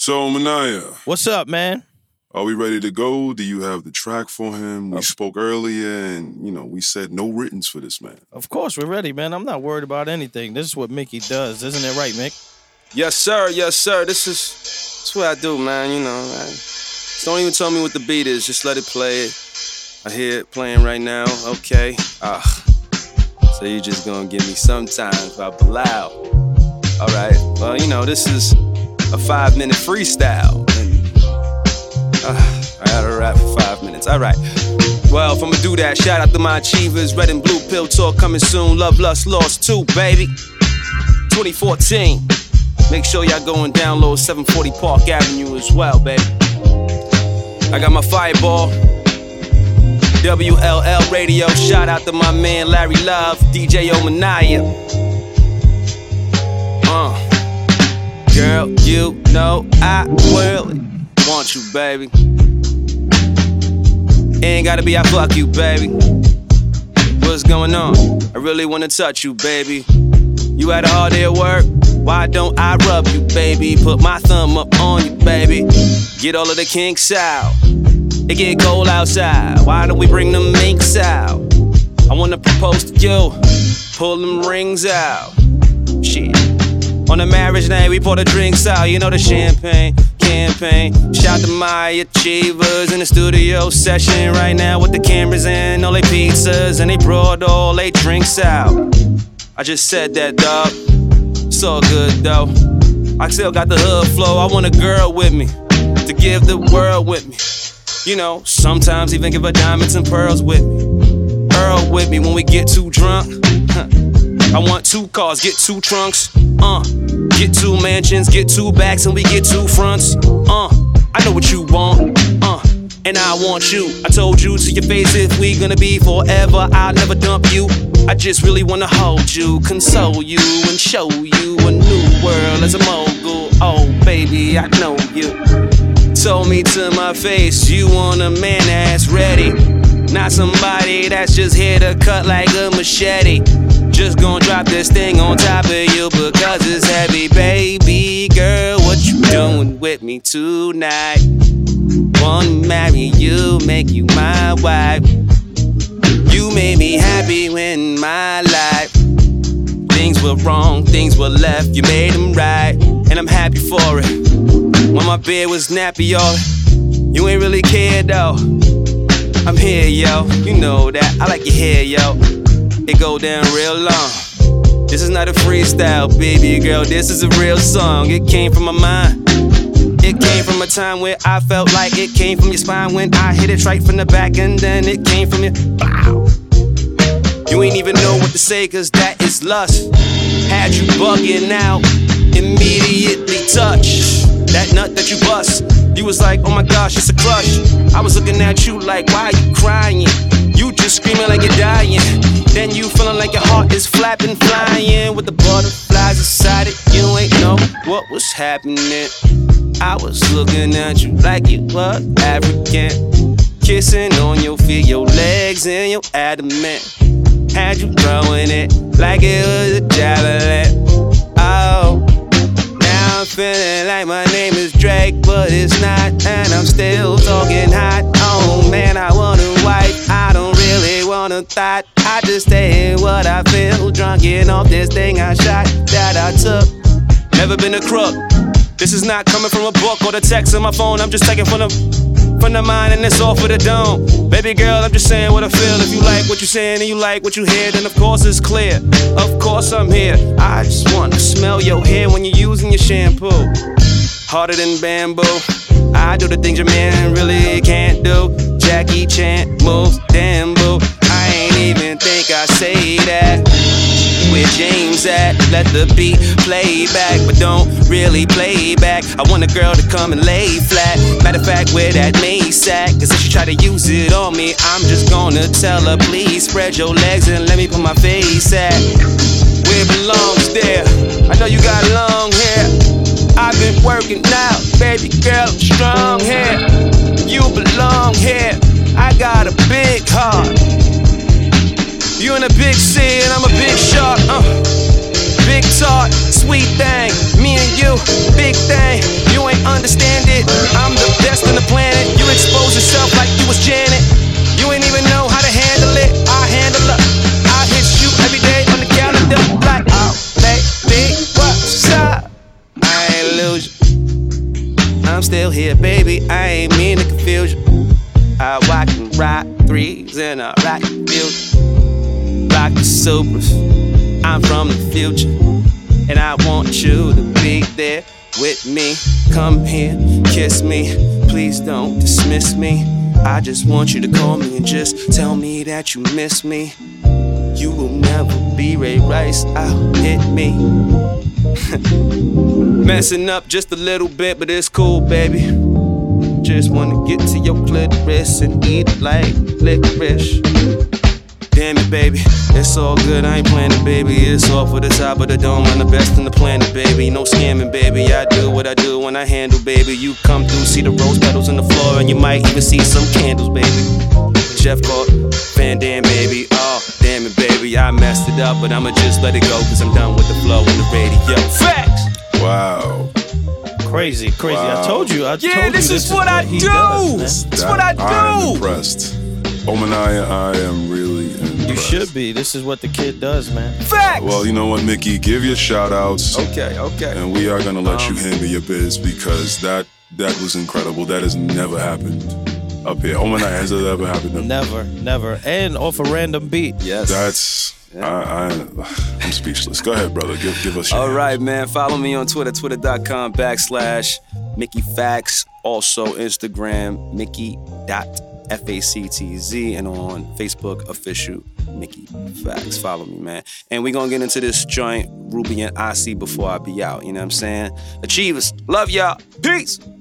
So, Manaya. What's up, man? Are we ready to go? Do you have the track for him? We spoke earlier and, we said no writtens for this man. Of course, we're ready, man. I'm not worried about anything. This is what Mickey does. Isn't it right, Mick? Yes, sir. Yes, sir. That's what I do, man. Just don't even tell me what the beat is. Just let it play. I hear it playing right now. Okay. So you just gonna give me some time if I loud. All right. Well, this is a 5-minute freestyle. I gotta rap for 5 minutes. All right. Well, if I'ma do that, shout out to my achievers. Red and Blue Pill Tour coming soon. Love, Lust, Lost 2, baby. 2014. Make sure y'all go and download 740 Park Avenue as well, baby. I got my Fireball. WLL Radio. Shout out to my man Larry Love. DJ Omanaya. Girl, you know I really want you, baby. Ain't gotta be I fuck you, baby. What's going on? I really wanna touch you, baby. You had a hard day at work? Why don't I rub you, baby? Put my thumb up on you, baby. Get all of the kinks out. It get cold outside. Why don't we bring them minks out? I wanna propose to you. Pull them rings out. Shit. On the marriage night, we pour the drinks out. You know the champagne campaign. Shout to my achievers in the studio session right now with the cameras in, all they pizzas, and they brought all they drinks out. I just said that, dog. It's all good, though. I still got the hood flow. I want a girl with me to give the world with me. Sometimes even give her diamonds and pearls with me. Earl with me when we get too drunk. I want 2 cars, get 2 trunks. Get 2 mansions, get 2 backs, and we get 2 fronts. I know what you want. And I want you. I told you to your face if we gonna be forever, I'll never dump you. I just really wanna hold you, console you, and show you a new world as a mogul. Oh, baby, I know you. Told me to my face, you want a man that's ready. Not somebody that's just here to cut like a machete. Just gonna drop this thing on top of you because it's heavy, baby girl. What you doing with me tonight? Wanna marry you, make you my wife. You made me happy when my life. Things were wrong, things were left, you made them right, and I'm happy for it. When my beard was nappy, y'all, you ain't really care though. I'm here, yo, you know that, I like your hair, yo. It go down real long. This is not a freestyle, baby girl, this is a real song. It came from my mind. It came from a time where I felt like it came from your spine when I hit it right from the back and then it came from your wow. You ain't even know what to say cause that is lust. Had you bugging out, immediately touch that nut that you bust. You was like, oh my gosh, it's a crush. I was looking at you like, why are you crying? You just screaming like you're dying. Then you feeling like your heart is flapping, flying with the butterflies inside it. You ain't know what was happening. I was looking at you like you were African. Kissing on your feet, your legs and your adamant. Had you throwing it like it was a javelin. Oh, now I'm feeling like my name is Drake, but it's not, and I'm still talking hot. Oh man, I want a wife, I don't really want a thought. I just say what I feel, drunken off this thing I shot that I took. Never been a crook. This is not coming from a book or the text on my phone. I'm just taking from the mind and it's all for the dome. Baby girl, I'm just saying what I feel. If you like what you're saying and you like what you hear, then of course it's clear. Of course I'm here. I just want to smell your hair when you're using your shampoo. Harder than bamboo. I do the things your man really can't do. Jackie Chan moves, damn boo. I ain't even think I say that. Where James at? Let the beat play back, but don't really play back. I want a girl to come and lay flat. Matter of fact, where that mace at? Cause if she try to use it on me, I'm just gonna tell her, please spread your legs and let me put my face at. Where it belongs there. I know you got long hair. I've been working out, baby girl, I'm strong here. You belong here. I got a big heart. You in a big sea and I'm a big shark, Big talk, sweet thing, me and you, big thing. You ain't understand. I'm still here, baby. I ain't mean to confuse you. I walk and rock threes and I rock the field. Rock the Supras. I'm from the future, and I want you to be there with me. Come here, kiss me. Please don't dismiss me. I just want you to call me and just tell me that you miss me. You will never be Ray Rice, I'll hit me. Messing up just a little bit, but it's cool, baby. Just wanna get to your clitoris and eat it like licorice. Damn it, baby, it's all good, I ain't planning, baby. It's all for the top of the dome, I'm the best in the planet, baby. No scamming, baby, I do what I do when I handle, baby. You come through, see the rose petals on the floor, and you might even see some candles, baby. Jeff called Van Damme, baby. Oh, damn it, baby, I messed it up, but I'ma just let it go, cause I'm done with the flow on the radio. Facts! Wow. Crazy. Wow. I told you. This is what I do. Does, This is what I do. I'm impressed. Omanaya, I am really impressed. you should be. This is what the kid does, man. Facts! Well, you know what, Mickey? Give your shout outs. Okay. And we are going to let you handle your biz because that was incredible. That has never happened up here. Omanaya, has it ever happened up here? Never. And off a random beat. Yes. That's... I'm speechless. Go ahead, brother. Give us your All right, man. Follow me on Twitter, twitter.com/Mickey Facts. Also Instagram, Mickey.FACTZ. And on Facebook, official Mickey Facts. Follow me, man. And we're going to get into this joint, Ruby and I see before I be out. You know what I'm saying? Achievers. Love y'all. Peace.